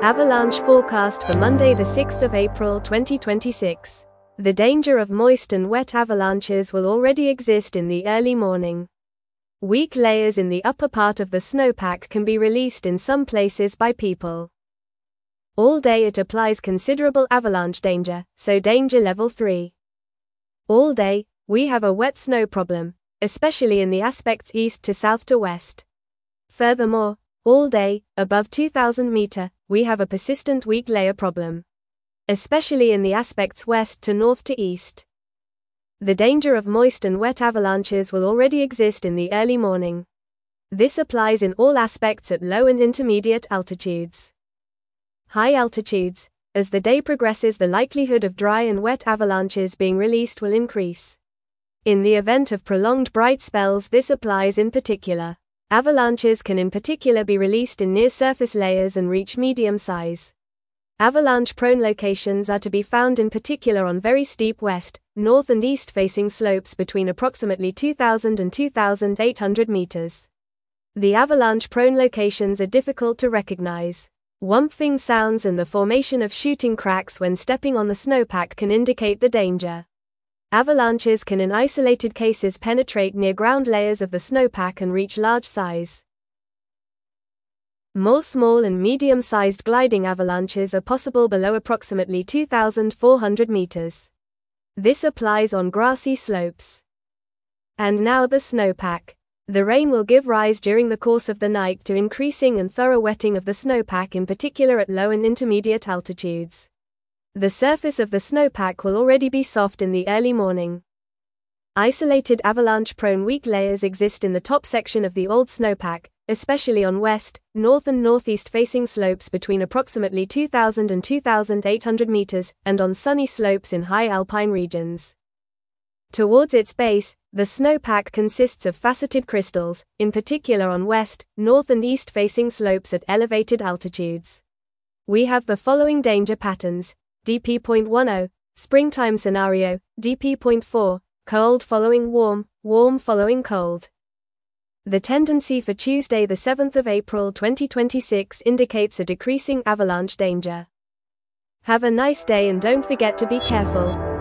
Avalanche forecast for Monday the 6th of April 2026. The danger of moist and wet avalanches will already exist in the early morning. Weak layers in the upper part of the snowpack can be released in some places by people. All day it applies considerable avalanche danger, so danger level 3. All day, we have a wet snow problem, especially in the aspects east to south to west. Furthermore, all day, above 2000 meter, we have a persistent weak layer problem, especially in the aspects west to north to east. The danger of moist and wet avalanches will already exist in the early morning. This applies in all aspects at low and intermediate altitudes. High altitudes, as the day progresses, the likelihood of dry and wet avalanches being released will increase. In the event of prolonged bright spells, this applies in particular. Avalanches can in particular be released in near-surface layers and reach medium size. Avalanche-prone locations are to be found in particular on very steep west, north and east-facing slopes between approximately 2,000 and 2,800 meters. The avalanche-prone locations are difficult to recognize. Whumping sounds and the formation of shooting cracks when stepping on the snowpack can indicate the danger. Avalanches can in isolated cases penetrate near-ground layers of the snowpack and reach large size. More small and medium-sized gliding avalanches are possible below approximately 2,400 meters. This applies on grassy slopes. And now the snowpack. The rain will give rise during the course of the night to increasing and thorough wetting of the snowpack, in particular at low and intermediate altitudes. The surface of the snowpack will already be soft in the early morning. Isolated avalanche-prone weak layers exist in the top section of the old snowpack, especially on west, north and northeast-facing slopes between approximately 2,000 and 2,800 meters, and on sunny slopes in high alpine regions. Towards its base, the snowpack consists of faceted crystals, in particular on west, north and east-facing slopes at elevated altitudes. We have the following danger patterns: DP.10, springtime scenario, DP.4, cold following warm, warm following cold. The tendency for Tuesday the 7th of April 2026 indicates a decreasing avalanche danger. Have a nice day and don't forget to be careful.